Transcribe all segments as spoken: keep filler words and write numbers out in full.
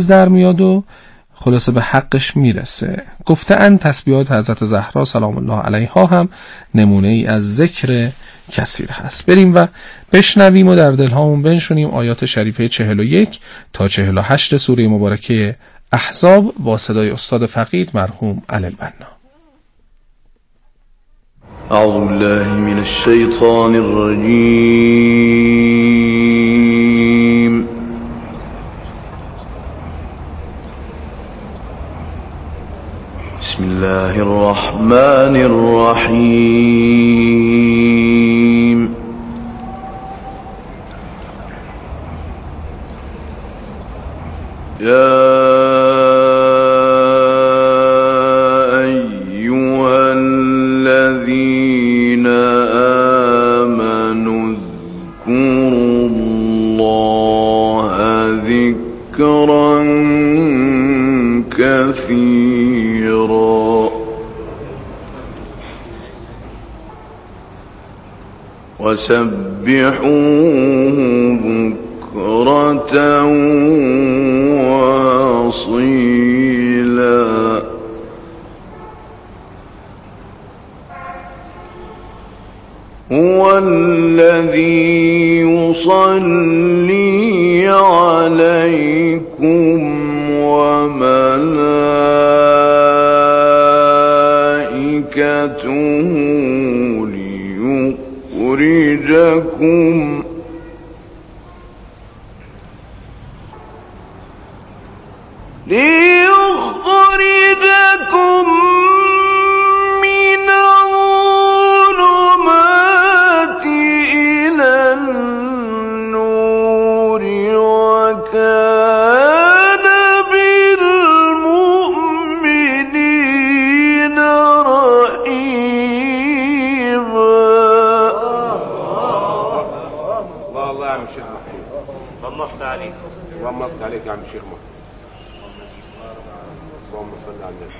در میاد و خلاصه به حقش میرسه. گفته‌اند تسبیحات حضرت زهرا سلام الله علیها هم نمونه ای از ذکر کثیر هست. بریم و بشنویم و در دلهامون بنشونیم آیات شریفه چهل و یک تا چهل و هشت سوره مبارکه احزاب با صدای استاد فقید مرحوم علی البنا. اعوذ بالله من الشیطان الرجیم. بسم الله الرحمن الرحیم. یا وسبحوه بكرة وأصيلا. هو الذي يصلي عليكم وملائكته ليخرجكم ليخرجكم من الظلمات إلى النور وكان بالمؤمنين رحيما. الله يا عم الشيخ محمود، غمضت عليك غمضت عليك يا عم الشيخ محمود. اللهم صل على النبي.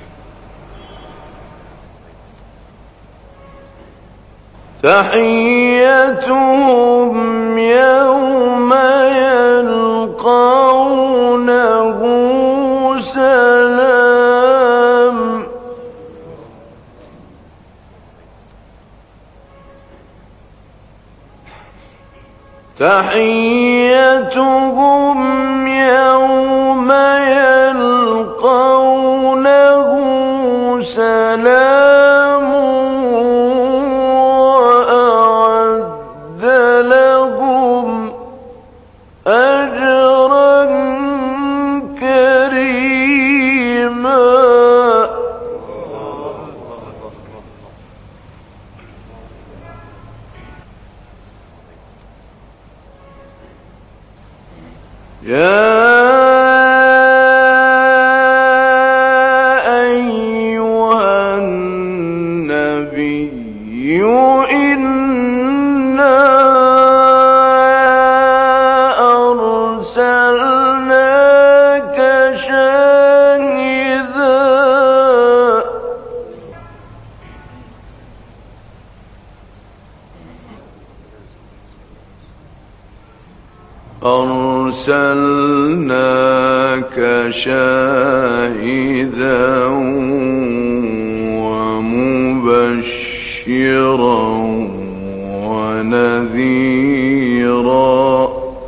تحيتهم يوم يلقونه سلام. تحيتهم يوم يلقونه سلام وأعد لهم أجرا كريما. يا أيها النبي إنا أرسلناك شاهدا أرسلناك شاهدا ومبشرا ونذيرا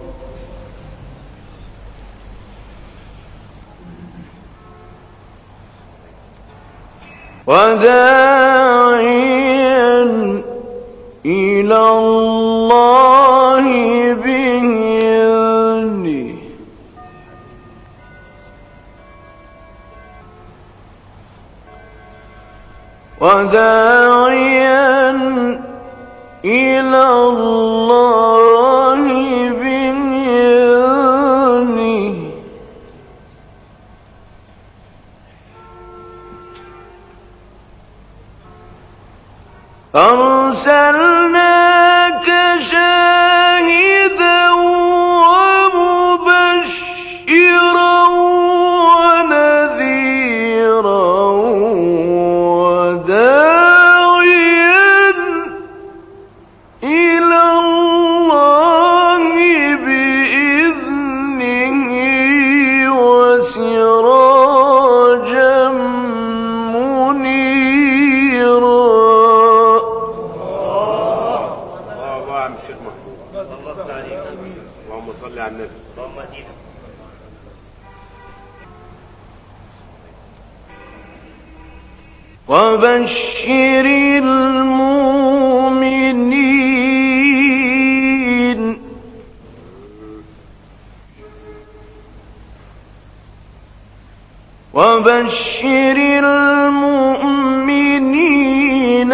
وداعيا إلى الله بإذنه وداعيا إلى الله بإذنه أرسلناك شاهدا ومبشرا ونذيرا وداعيا إلى الله بإذنه وسراجا وبشر المؤمنين وبشر المؤمنين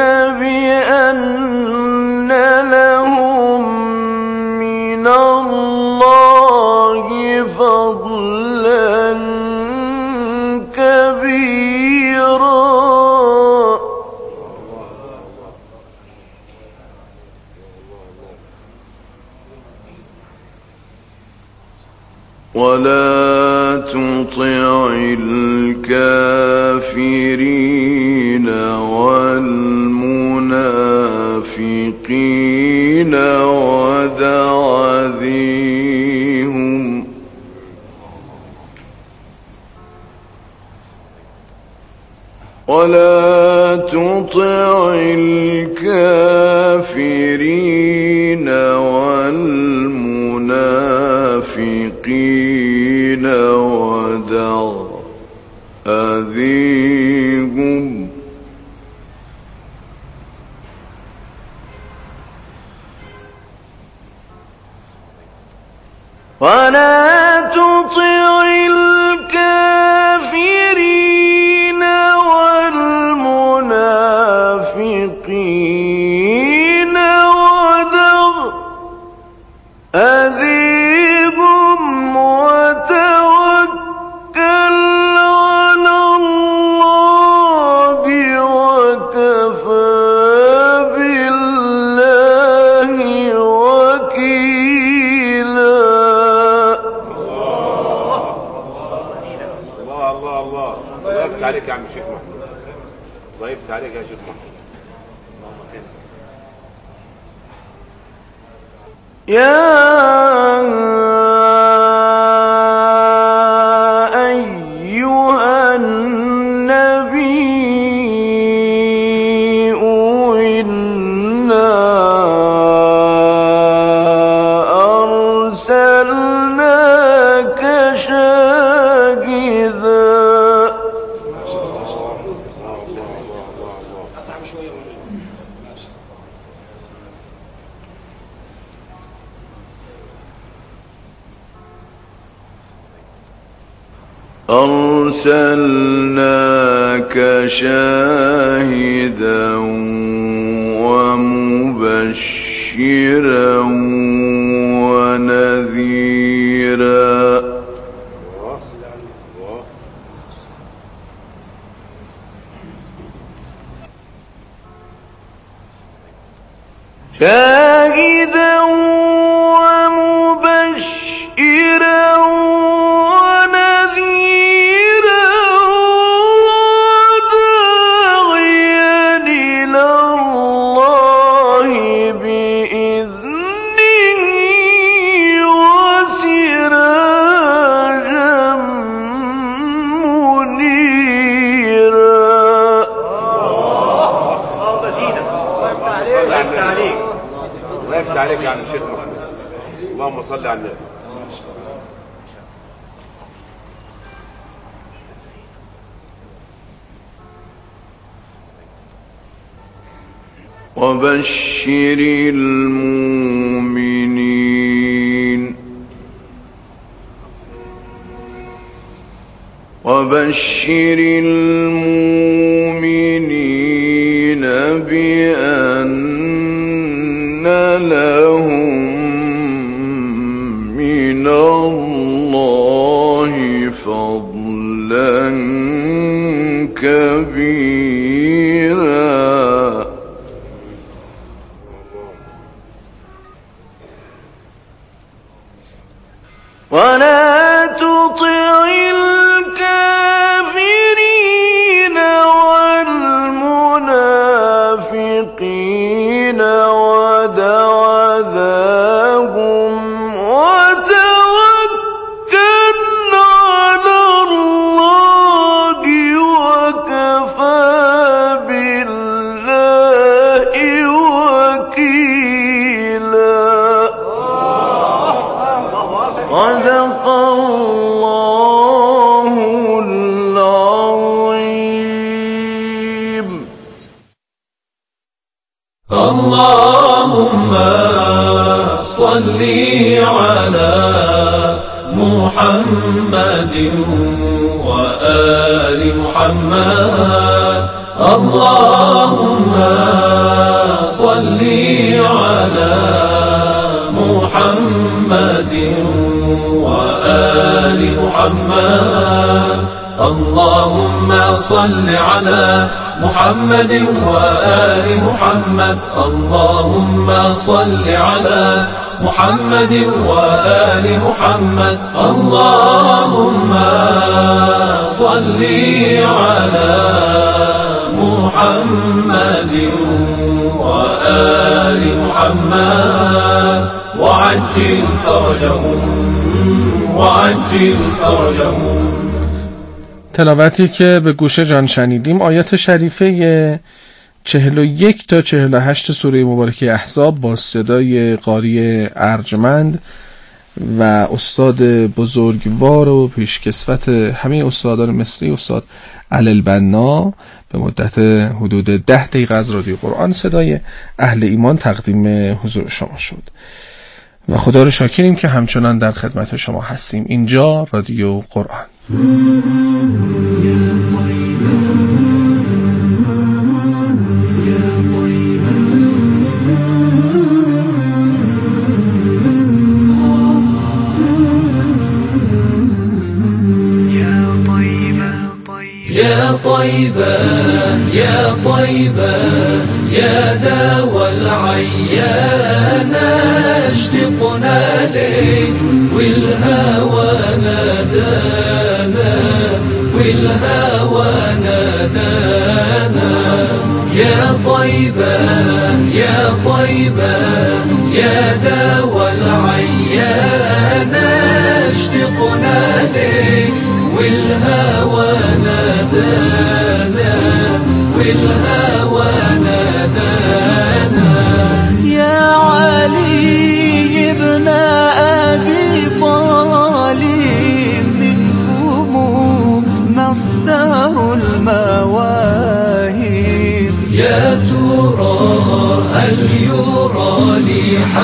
بأن لهم من الله فضلا كبيرا ولا تطع الكافرين والمنافقين ودع ذيهم ولا تطع الكافرين والمنافقين ودع أذيهم ولا تطع الكافرين والمنافقين ودع أذيهم وتوكل على الله وكفى بالله وكيلا. الله الله الله الله يفتح عليك يا عم الشيخ محمود. الله يفتح عليك يا شيخ محمود. يا أيها النبي إنا أرسلناك شاهدا أرسلناك شاهدا ومبشرا ونذيرا شاهدا ومبشرا عليك يا عم الشيخ محمود. اللهم صل على النبي. وبشر المؤمنين وبشر المؤمنين بأن لهم من الله فضلا كبيرا ولا تطع الكافرين والمنافقين ودع ذاهم وتوكل على الله وكفى اللهم صل على محمد وآل محمد اللهم صل على محمد وآل محمد اللهم صل على محمد وآل محمد اللهم صل على محمد وآل محمد اللهم صل على محمد وآل محمد وعجل فرجهم وعجل فرجهم. تلاوتی که به گوش جان شنیدیم آیات شریفه چهل و یک تا چهل و هشت سوره مبارکه احزاب با صدای قاری ارجمند و استاد بزرگوار و پیشکسوت همه استادان مصری استاد علی البنا به مدت حدود ده دقیقه از رادیو قرآن صدای اهل ایمان تقدیم حضور شما شد و خدا رو شاکریم که همچنان در خدمت شما هستیم. اینجا رادیو قرآن. يا طيبة يا طيبة يا داوى العيان اشتقنا لك والهوى نادانا والهوى نادانا يا طيبة يا طيبة يا داوى العيان اشتقنا لك والهوى نادانا والهوى نادانا يا علي ابن أبي طالب منكم مصدر المواهب يا ترى هل يرى لي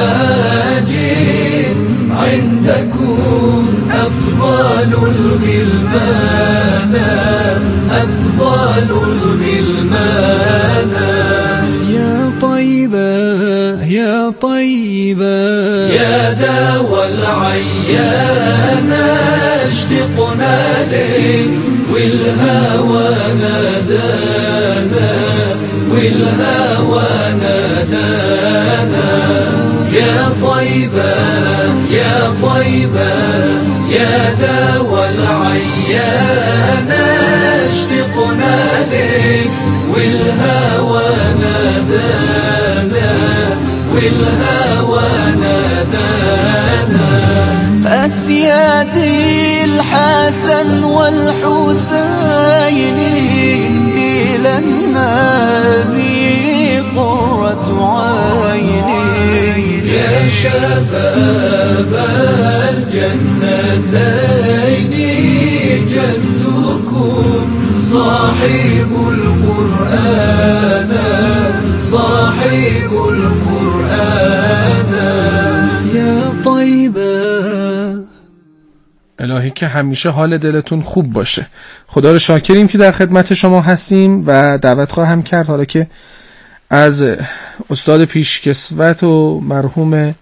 حاجب عندكم أفضل الغلمان أفضل الغلمان يا طيبة يا طيبة يا داوى العيان اشتقنا لك والهوى نادانا والهوى نادانا يا طيبة يا طيبة يا داوى العيان اشتقنا لك والهوى نادانا والهوى نادانا أسيادي الحسن والحسين إلى النبي قرة عيني يا شباب الجنتين جدكم صاحب القرآن صاحب القرآن يا طيبة. الهی که همیشه حال دلتون خوب باشه. خدا رو شاکریم که در خدمت شما هستیم و دعوت خواهم کرد حالا که از استاد پیشکسوت و مرحوم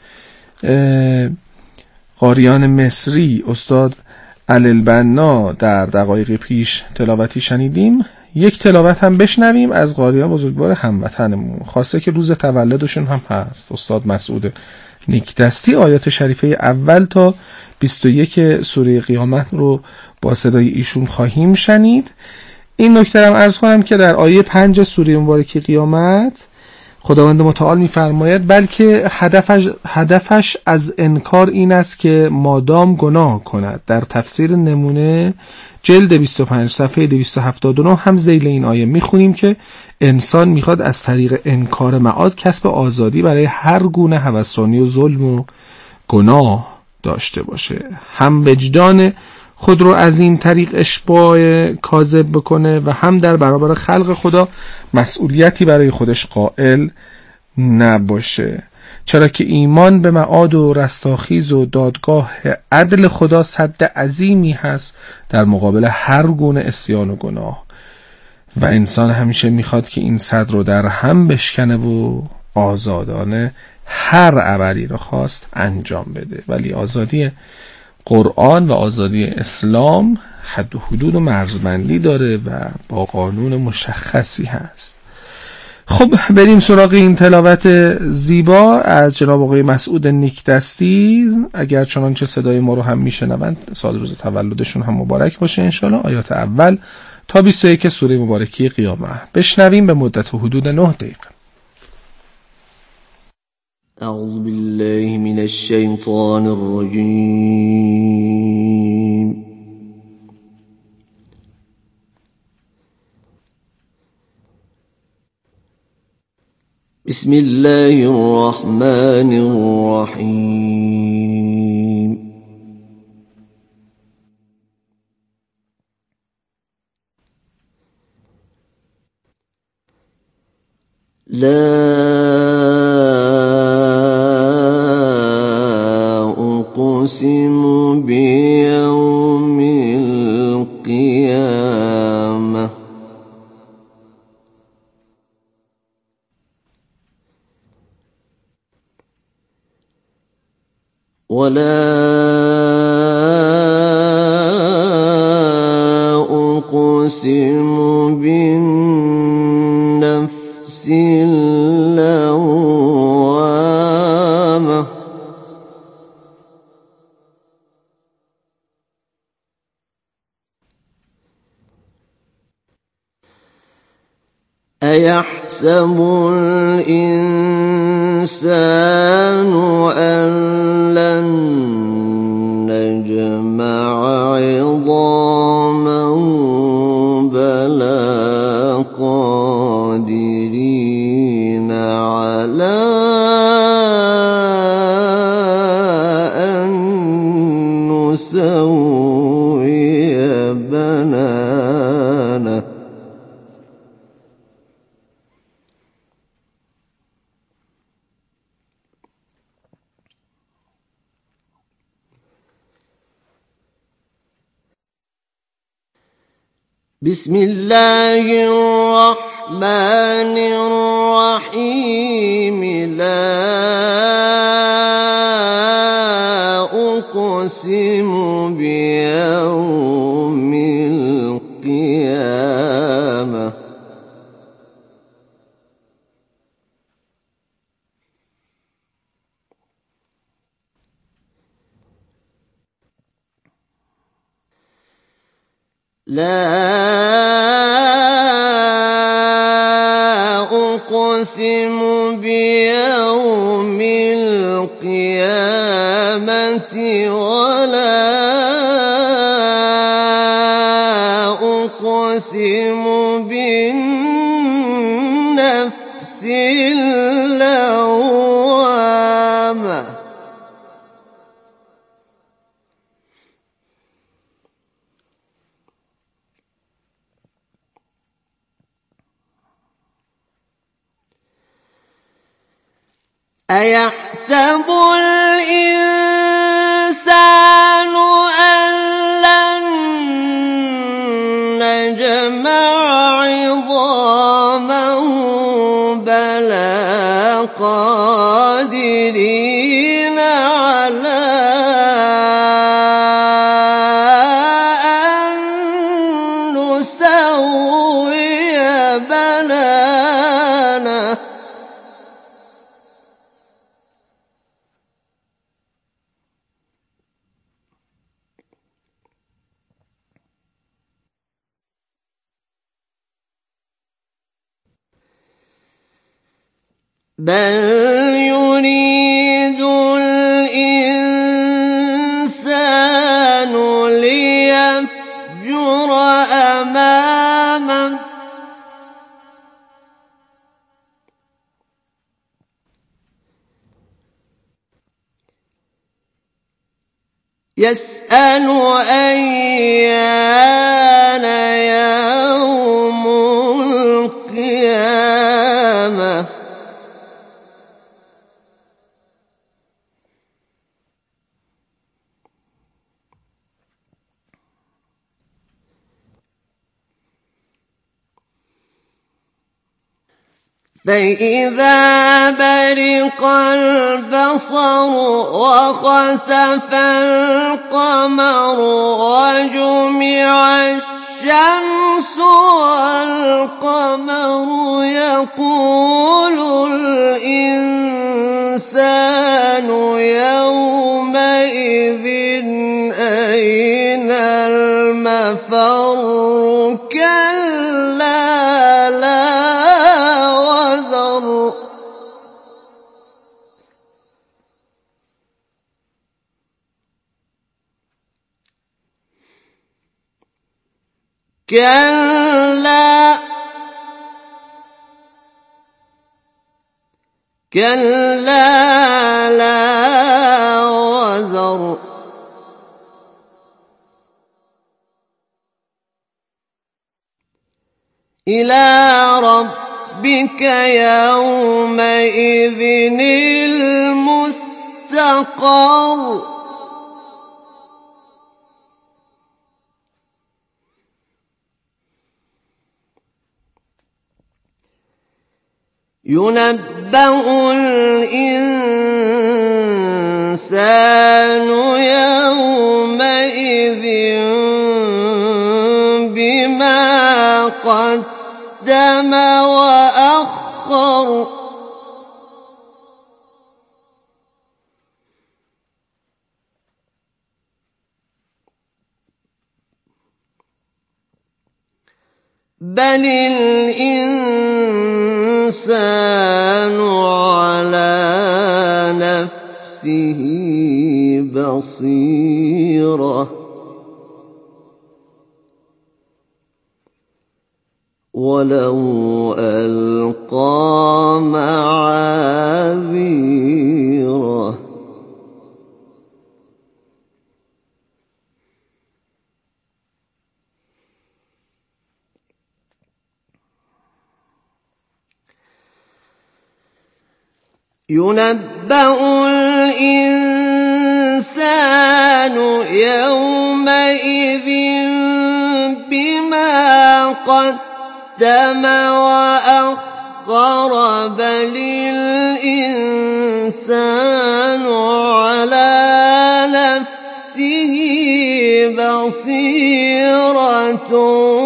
قاریان مصری استاد علی البنا در دقایق پیش تلاوتی شنیدیم، یک تلاوت هم بشنویم از قاریان بزرگوار هموطنمون، خاصه که روز تولدشون هم هست، استاد مسعود نیکدستی. آیات شریفه اول تا بیست و یک سوره قیامت رو با صدای ایشون خواهیم شنید. این نکته هم عرض کنم که در آیه پنج سوره مبارکه قیامت خداوند متعال می‌فرماید بلکه هدفش هدفش از انکار این است که مادام گناه کند. در تفسیر نمونه جلد بیست و پنج صفحه دویست و هفتاد و نه هم ذیل این آیه میخونیم که انسان میخواد از طریق انکار معاد کسب آزادی برای هر گونه هوسرانی و ظلم و گناه داشته باشه، هم وجدان خود رو از این طریق اشباع کاذب بکنه و هم در برابر خلق خدا مسئولیتی برای خودش قائل نباشه، چرا که ایمان به معاد و رستاخیز و دادگاه عدل خدا سد عظیمی هست در مقابل هر گونه عصیان و گناه و انسان همیشه میخواد که این سد رو در هم بشکنه و آزادانه هر عملی رو خواست انجام بده. ولی آزادی قرآن و آزادی اسلام حد و حدود و مرزبندی داره و با قانون مشخصی هست. خب بریم سراغ این تلاوت زیبا از جناب آقای مسعود نیکدستی. اگر چنانچه صدای ما رو هم میشنوند سال روز تولدشون هم مبارک باشه انشالله. آیات اول تا بیست و یک سوره مبارکی قیامه بشنویم به مدت و حدود نه دقیقه. اعوذ بالله من الشیطان الرجیم. بسم الله الرحمن الرحیم. لا أقسم بيوم القيامة ولا أقسم بالنفس اللوامة أيحسب الإنسان أن لن نجمع عظامه بلى قادرين على أن نسوي بنانه بسم الله الرحمن الرحيم. لا أقسم بيوم القيامة لا أقسم بيوم القيامة ولا أقسم بالنفس اللوامة أيحسب الإنسان أن لن نجمع عظامه بلى قادرين على أن نسوي بنانه بل يريد الإنسان ليفجر أمامه يسأل أيان يوم القيامة فإذا برق البصر وخسف القمر وجمع الشمس والقمر يقول الإنسان يومئذ أين المفر كلا لا وزر كلا كلا لا وزر إلى ربك يومئذ المستقر ينبأ الإنسان يومئذ بما قدم وأخر بل الإنسان على نفسه بصيرة ولو ألقى معاذيره ينبأ الإنسان يومئذ بما قدم وأخر بل الإنسان على نفسه بصيرة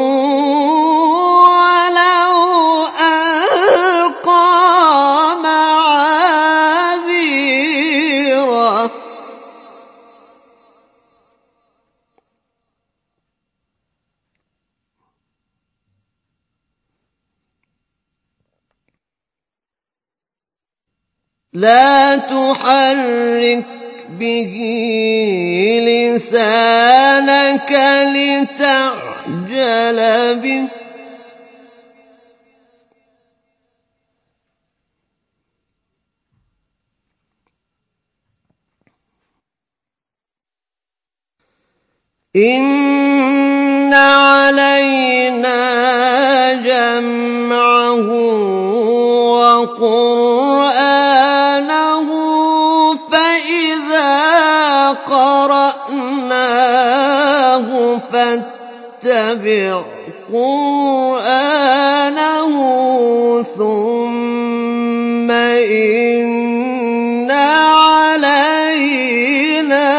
لا تحرك به لسانك لتعجل به إن علينا جمعه وقرآنه فإذا قرأناه فاتبع قرآنه ثم إن علينا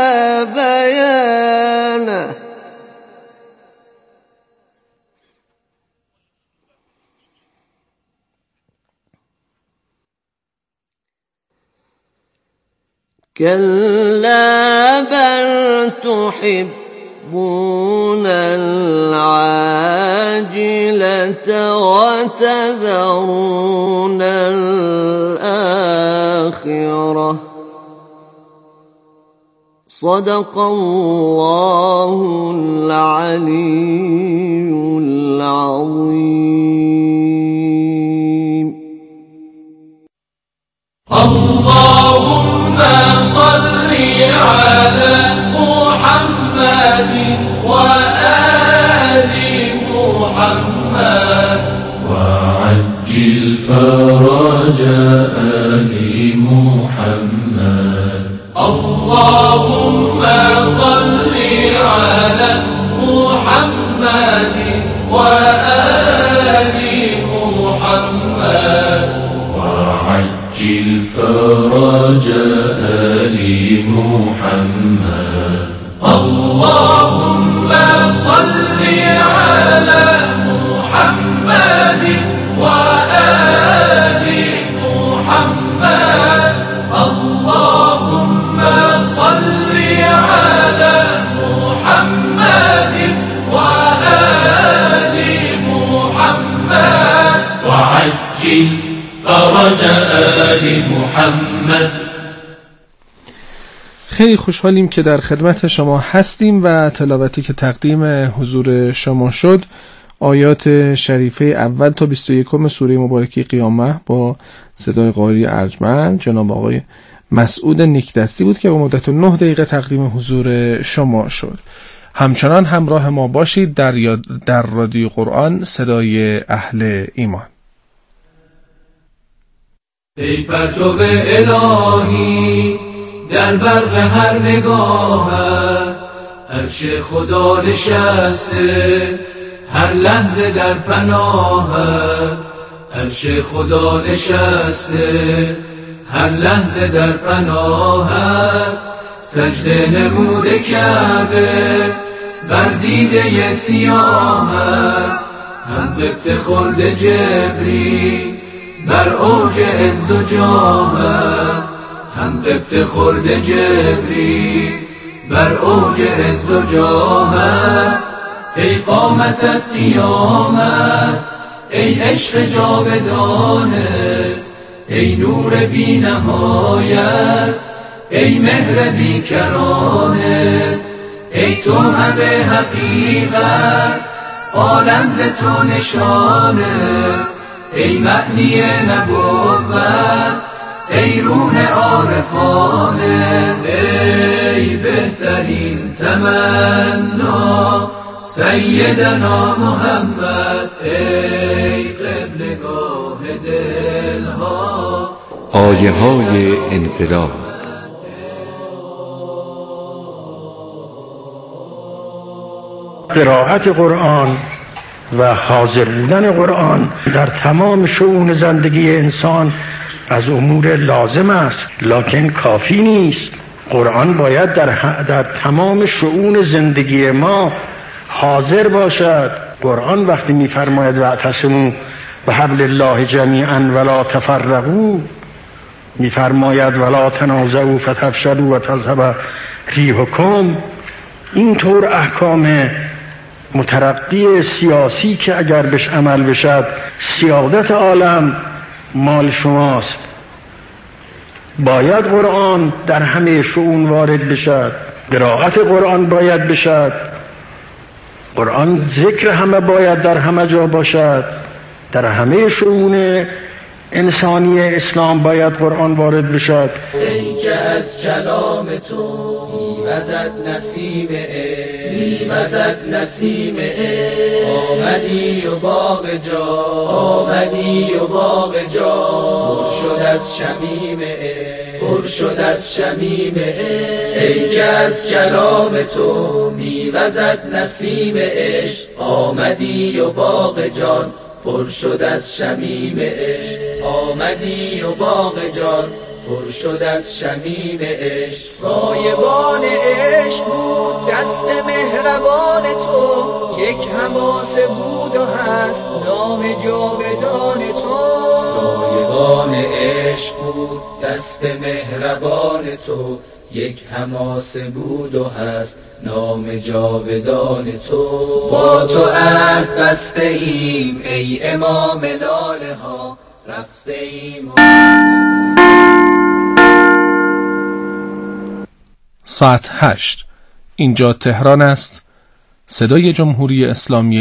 بيانه كلا بل تحبون العاجلة وتذرون الآخرة صدق الله العلي العظيم. اللهم صل على محمد وآل محمد وعجل فرج آل محمد. اللهم صل على محمد وآل محمد آل محمد. اللهم صل على محمد وآل محمد. اللهم صل على محمد وآل محمد وعجل فرج آل محمد. خیلی خوشحالیم که در خدمت شما هستیم و تلاوتی که تقدیم حضور شما شد آیات شریفه اول تا بیست و یکم سوره مبارکه قیامه با صدای قاری ارجمند جناب آقای مسعود نیکدستی بود که با مدت نه دقیقه تقدیم حضور شما شد. همچنان همراه ما باشید در, یاد در رادیو قرآن صدای اهل ایمان. ای پرتو الهی در برق هر نگاهت، عرش خدا نشسته هر لحظه در پناهت. عرش خدا نشسته هر لحظه در پناهت. سجده نموده کعبه بر دیده سیاهت. هم قبط خورد جبریل بر اوج عز و جاهت. هم قبط خورد جبریل بر اوج عز و جاهت. ای قامتت قیامت، ای عشق جاودانه، ای نور بی نهایت، ای مهر بی کرانه. ای تو همه حقیقت، عالم ز تو نشانه. ای معنی نبوت، ای روح عارفانه. ای بهترین تمنا سیدنا محمد. ای قبلگاه دلها آیه های انقلاب. قرائت قرآن و حاضر بودن قرآن در تمام شؤون زندگی انسان از امور لازم است، لکن کافی نیست. قرآن باید در, در تمام شؤون زندگی ما حاضر باشد. قرآن وقتی می‌فرماید واعتصموا بحبل الله جمیعا ولا تفرقوا، می‌فرماید ولا تنازعوا فتفشلوا وتذهب ریحکم، اینطور احکام مترقی سیاسی که اگر بهش عمل بشد سیادت عالم مال شماست. باید قرآن در همه شؤون وارد بشد، قرائت قرآن باید بشد، قرآن ذکر همه باید در همه جا باشد، در همه شؤون انسانی اسلام باید قرآن وارد بشد. ای که از کلام تو میوزد نسیم عشق، میوزد نسیم عشق. آمدی و باغ جا، آمدی و باغ جا پر شد از شمیم عشق، پر شد از شمیم عشق. ای که از کلام تو میوزد نسیم عشق، آمدی و باغ جان پر شد از شمیم عشق. آمدی و باغ جان پر شد از شمیم عشق. سایبان عشق بود دست مهربان تو، یک حماسه بود و هست نام جاودان تو. سایبان عشق بود دست مهربان تو، یک حماسه بود و هست نام جاودان تو. با تو عهد بسته ایم ای امام لاله ها، رفته ایم. ساعت هشت. اینجا تهران است، صدای جمهوری اسلامی